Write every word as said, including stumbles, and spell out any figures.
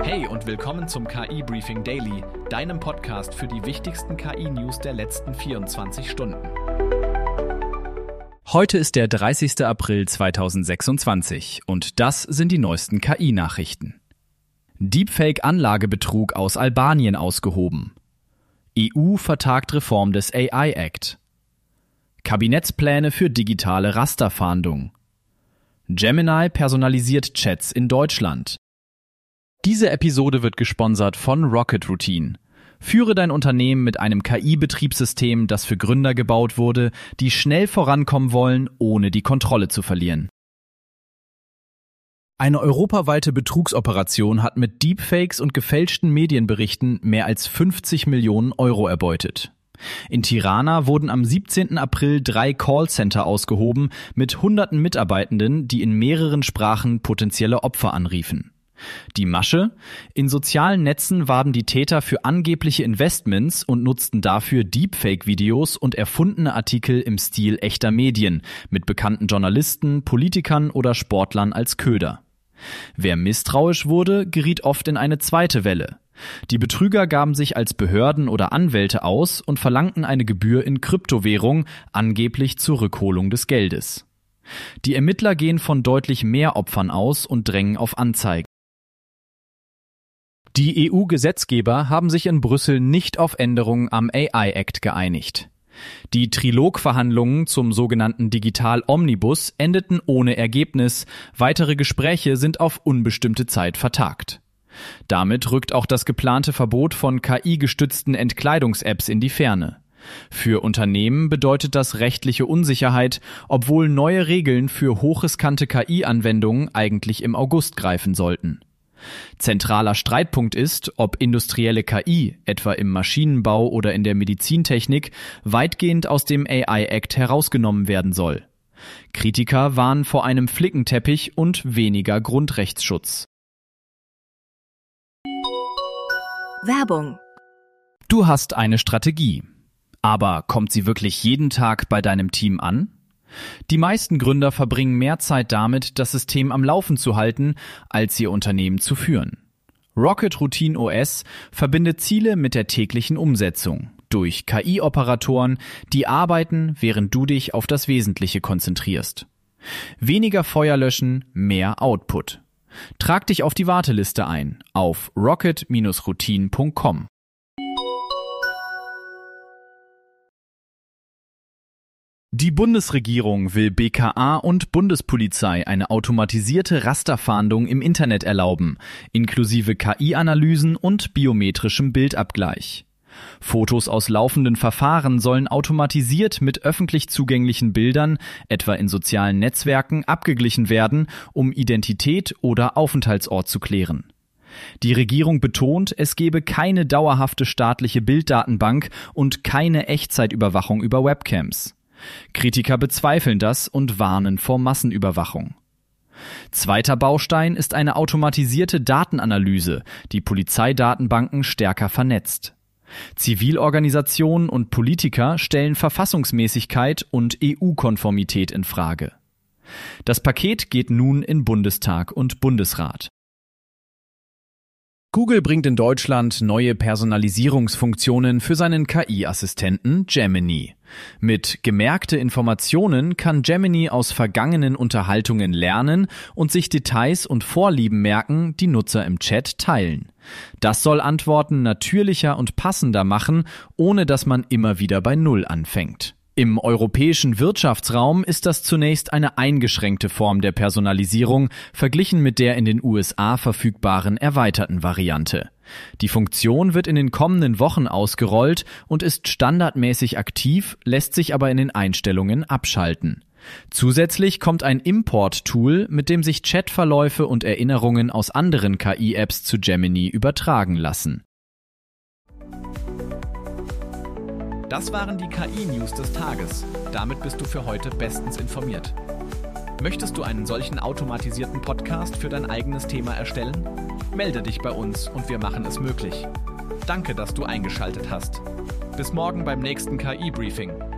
Hey und willkommen zum K I-Briefing Daily, deinem Podcast für die wichtigsten K I-News der letzten vierundzwanzig Stunden. Heute ist der dreißigster April zweitausendsechsundzwanzig und das sind die neuesten K I-Nachrichten. Deepfake-Anlagebetrug aus Albanien ausgehoben. E U vertagt Reform des A I-Act. Kabinettspläne für digitale Rasterfahndung. Gemini personalisiert Chats in Deutschland. Diese Episode wird gesponsert von Rocket Routine. Führe dein Unternehmen mit einem K I-Betriebssystem, das für Gründer gebaut wurde, die schnell vorankommen wollen, ohne die Kontrolle zu verlieren. Eine europaweite Betrugsoperation hat mit Deepfakes und gefälschten Medienberichten mehr als fünfzig Millionen Euro erbeutet. In Tirana wurden am siebzehnten April drei Callcenter ausgehoben mit hunderten Mitarbeitenden, die in mehreren Sprachen potenzielle Opfer anriefen. Die Masche? In sozialen Netzen warben die Täter für angebliche Investments und nutzten dafür Deepfake-Videos und erfundene Artikel im Stil echter Medien mit bekannten Journalisten, Politikern oder Sportlern als Köder. Wer misstrauisch wurde, geriet oft in eine zweite Welle. Die Betrüger gaben sich als Behörden oder Anwälte aus und verlangten eine Gebühr in Kryptowährung, angeblich zur Rückholung des Geldes. Die Ermittler gehen von deutlich mehr Opfern aus und drängen auf Anzeigen. Die E U-Gesetzgeber haben sich in Brüssel nicht auf Änderungen am A I-Act geeinigt. Die Trilogverhandlungen zum sogenannten Digital-Omnibus endeten ohne Ergebnis, weitere Gespräche sind auf unbestimmte Zeit vertagt. Damit rückt auch das geplante Verbot von K I-gestützten Entkleidungs-Apps in die Ferne. Für Unternehmen bedeutet das rechtliche Unsicherheit, obwohl neue Regeln für hochriskante K I-Anwendungen eigentlich im August greifen sollten. Zentraler Streitpunkt ist, ob industrielle K I, etwa im Maschinenbau oder in der Medizintechnik, weitgehend aus dem A I-Act herausgenommen werden soll. Kritiker warnen vor einem Flickenteppich und weniger Grundrechtsschutz. Werbung. Du hast eine Strategie. Aber kommt sie wirklich jeden Tag bei deinem Team an? Die meisten Gründer verbringen mehr Zeit damit, das System am Laufen zu halten, als ihr Unternehmen zu führen. Rocket Routine O S verbindet Ziele mit der täglichen Umsetzung durch K I-Operatoren, die arbeiten, während du dich auf das Wesentliche konzentrierst. Weniger Feuer löschen, mehr Output. Trag dich auf die Warteliste ein auf rocket Bindestrich routine Punkt com. Die Bundesregierung will B K A und Bundespolizei eine automatisierte Rasterfahndung im Internet erlauben, inklusive K I-Analysen und biometrischem Bildabgleich. Fotos aus laufenden Verfahren sollen automatisiert mit öffentlich zugänglichen Bildern, etwa in sozialen Netzwerken, abgeglichen werden, um Identität oder Aufenthaltsort zu klären. Die Regierung betont, es gebe keine dauerhafte staatliche Bilddatenbank und keine Echtzeitüberwachung über Webcams. Kritiker bezweifeln das und warnen vor Massenüberwachung. Zweiter Baustein ist eine automatisierte Datenanalyse, die Polizeidatenbanken stärker vernetzt. Zivilorganisationen und Politiker stellen Verfassungsmäßigkeit und E U-Konformität in Frage. Das Paket geht nun in Bundestag und Bundesrat. Google bringt in Deutschland neue Personalisierungsfunktionen für seinen K I-Assistenten Gemini. Mit gemerkte Informationen kann Gemini aus vergangenen Unterhaltungen lernen und sich Details und Vorlieben merken, die Nutzer im Chat teilen. Das soll Antworten natürlicher und passender machen, ohne dass man immer wieder bei Null anfängt. Im europäischen Wirtschaftsraum ist das zunächst eine eingeschränkte Form der Personalisierung, verglichen mit der in den U S A verfügbaren erweiterten Variante. Die Funktion wird in den kommenden Wochen ausgerollt und ist standardmäßig aktiv, lässt sich aber in den Einstellungen abschalten. Zusätzlich kommt ein Import-Tool, mit dem sich Chatverläufe und Erinnerungen aus anderen K I-Apps zu Gemini übertragen lassen. Das waren die K I-News des Tages. Damit bist du für heute bestens informiert. Möchtest du einen solchen automatisierten Podcast für dein eigenes Thema erstellen? Melde dich bei uns und wir machen es möglich. Danke, dass du eingeschaltet hast. Bis morgen beim nächsten K I-Briefing.